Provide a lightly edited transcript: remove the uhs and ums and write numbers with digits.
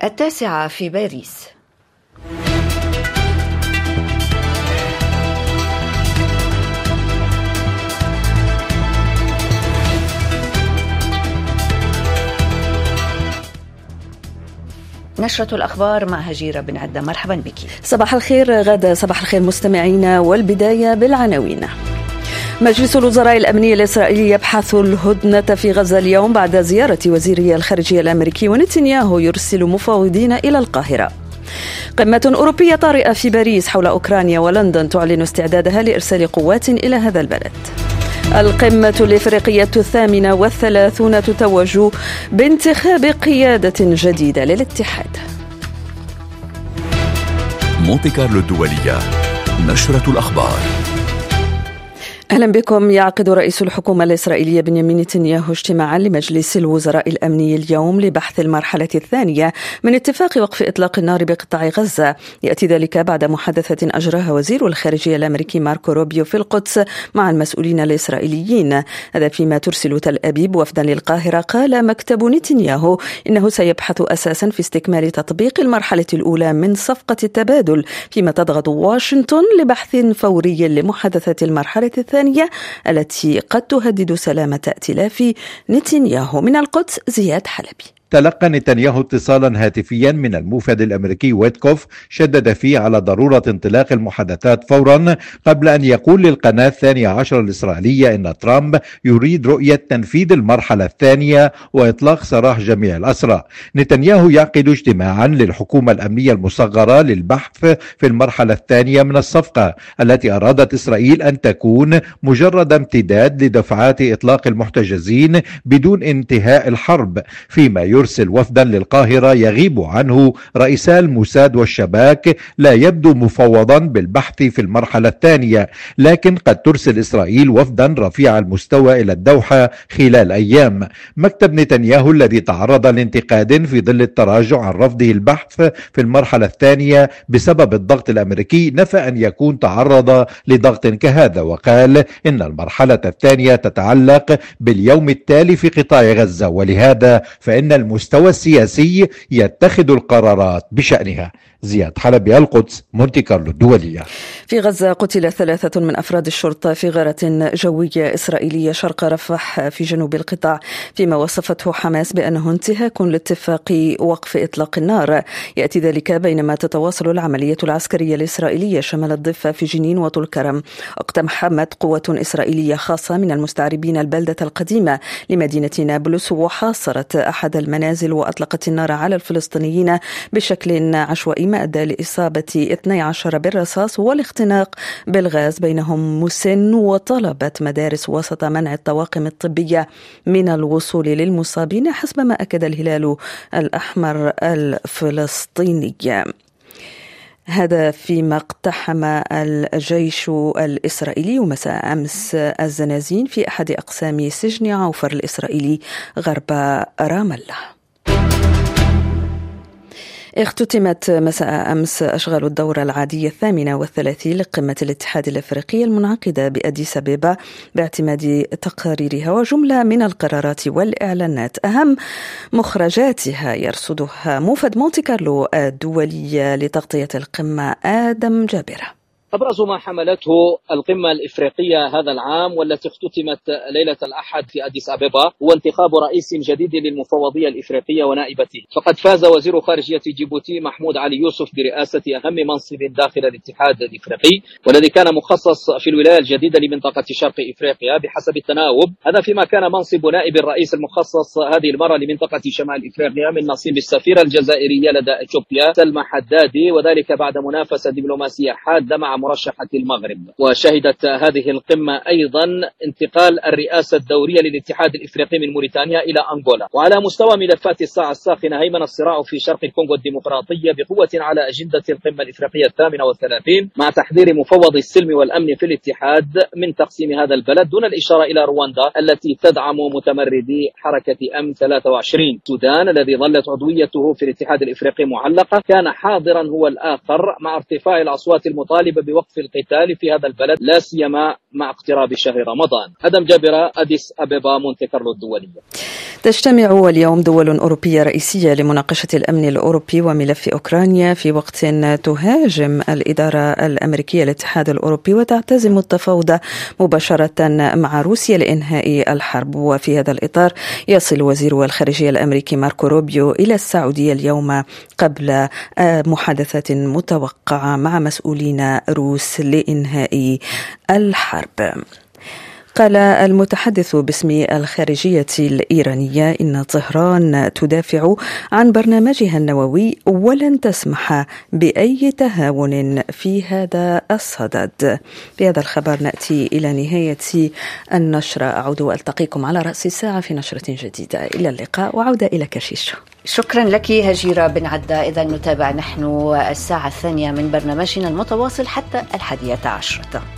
9 في باريس. نشرة الأخبار مع هجيرة بن عدة. مرحبا بك. صباح الخير غادة. صباح الخير مستمعينا، والبداية بالعناوين. مجلس الوزراء الأمني الإسرائيلي يبحث الهدنة في غزة اليوم بعد زيارة وزير الخارجية الأمريكي، ونتنياهو يرسل مفوضين إلى القاهرة. قمة أوروبية طارئة في باريس حول أوكرانيا، ولندن تعلن استعدادها لإرسال قوات إلى هذا البلد. القمة الإفريقية 38 تتوج بانتخاب قيادة جديدة للاتحاد. مونتي كارلو الدولية، نشرة الأخبار. أهلا بكم. يعقد رئيس الحكومة الإسرائيلية بنيامين نتنياهو اجتماعا لمجلس الوزراء الأمني اليوم لبحث المرحلة الثانية من اتفاق وقف إطلاق النار بقطاع غزة. يأتي ذلك بعد محادثة أجراها وزير الخارجية الأمريكي ماركو روبيو في القدس مع المسؤولين الإسرائيليين. هذا فيما ترسل تل أبيب وفدا للقاهرة. قال مكتب نتنياهو إنه سيبحث أساسا في استكمال تطبيق المرحلة الأولى من صفقة التبادل، فيما تضغط واشنطن لبحث فوري لمحادثة المرحلة الثانية التي قد تهدد سلامة ائتلاف نتنياهو. من القدس زياد حلبي. تلقى نتنياهو اتصالا هاتفيا من الموفد الأمريكي ويتكوف شدد فيه على ضرورة انطلاق المحادثات فورا، قبل أن يقول للقناة 12 الإسرائيلية إن ترامب يريد رؤية تنفيذ المرحلة الثانية وإطلاق سراح جميع الأسرى. نتنياهو يعقد اجتماعا للحكومة الأمنية المصغرة للبحث في المرحلة الثانية من الصفقة التي أرادت إسرائيل أن تكون مجرد امتداد لدفعات إطلاق المحتجزين بدون انتهاء الحرب، فيما يرسل وفدا للقاهرة يغيب عنه رئيسا الموساد والشباك لا يبدو مفوضا بالبحث في المرحلة الثانية، لكن قد ترسل إسرائيل وفدا رفيع المستوى إلى الدوحة خلال أيام. مكتب نتنياهو الذي تعرض لانتقاد في ظل التراجع عن رفضه البحث في المرحلة الثانية بسبب الضغط الأمريكي نفى أن يكون تعرض لضغط كهذا، وقال إن المرحلة الثانية تتعلق باليوم التالي في قطاع غزة، ولهذا فإن المستوى السياسي يتخذ القرارات بشأنها. زياد حلبي، القدس، مونتي كارلو الدولية. في غزة قتل 3 من أفراد الشرطة في غارة جوية إسرائيلية شرق رفح في جنوب القطاع، فيما وصفته حماس بأنه انتهاك لاتفاق وقف إطلاق النار. يأتي ذلك بينما تتواصل العملية العسكرية الإسرائيلية شمال الضفة في جنين وطول كرم. اقتحمت قوة إسرائيلية خاصة من المستعربين البلدة القديمة لمدينة نابلس، وحاصرت أحد المنازل وأطلقت النار على الفلسطينيين بشكل عشوائي، ما أدى لإصابة 12 بالرصاص والاختناق بالغاز بينهم مسن. وطلبت مدارس وسط منع الطواقم الطبية من الوصول للمصابين، حسب ما أكد الهلال الأحمر الفلسطيني. هذا فيما اقتحم الجيش الإسرائيلي مساء أمس الزنازين في أحد أقسام سجن عوفر الإسرائيلي غرب رام الله. اختتمت مساء أمس أشغال الدورة العادية 38 لقمة الاتحاد الأفريقي المنعقدة بأديس أبيبا باعتماد تقاريرها وجملة من القرارات والإعلانات. أهم مخرجاتها يرصدها موفد مونتي كارلو الدولية لتغطية القمة آدم جابرة. أبرز ما حملته القمة الإفريقية هذا العام والتي اختتمت ليلة الأحد في أديس أبيبا هو انتخاب رئيس جديد للمفوضية الإفريقية ونائبته. فقد فاز وزير خارجية جيبوتي محمود علي يوسف برئاسة أهم منصب داخل الاتحاد الإفريقي، والذي كان مخصص في الولاية الجديدة لمنطقة شرق إفريقيا بحسب التناوب. هذا فيما كان منصب نائب الرئيس المخصص هذه المرة لمنطقة شمال إفريقيا من نصيب السفيرة الجزائرية لدى إثيوبيا سلمى حدادي، وذلك بعد منافسة دبلوماسية حادة مع مرشحة المغرب. وشهدت هذه القمة أيضا انتقال الرئاسة الدورية للاتحاد الإفريقي من موريتانيا إلى أنغولا. وعلى مستوى ملفات الساعة الساخنة هيمن الصراع في شرق الكونغو الديمقراطية بقوة على أجندة القمة الإفريقية 38، مع تحذير مفوض السلم والأمن في الاتحاد من تقسيم هذا البلد، دون الإشارة إلى رواندا التي تدعم متمردي حركة M23. السودان الذي ظلت عضويته في الاتحاد الإفريقي معلقة كان حاضرا هو الآخر، مع ارتفاع الأصوات المطالبة بوقف القتال في هذا البلد، لا سيما مع اقتراب شهر رمضان. أدم جابر، أديس أبيبا، مونتي كارلو الدولية. تجتمع اليوم دول أوروبية رئيسية لمناقشة الأمن الأوروبي وملف أوكرانيا في وقت تهاجم الإدارة الأمريكية الاتحاد الأوروبي وتعتزم التفاوض مباشرة مع روسيا لإنهاء الحرب. وفي هذا الإطار يصل وزير الخارجية الأمريكي ماركو روبيو إلى السعودية اليوم قبل محادثات متوقعة مع مسؤولين روس لإنهاء الحرب. قال المتحدث باسم الخارجية الإيرانية إن طهران تدافع عن برنامجها النووي ولن تسمح بأي تهاون في هذا الصدد. بهذا الخبر نأتي إلى نهاية النشرة. أعود وألتقيكم على رأس الساعة في نشرة جديدة. إلى اللقاء وعودة إلى كشيش. شكرا لك هجيرة بن عدة. إذا نتابع نحن الساعة الثانية من برنامجنا المتواصل حتى 11:00.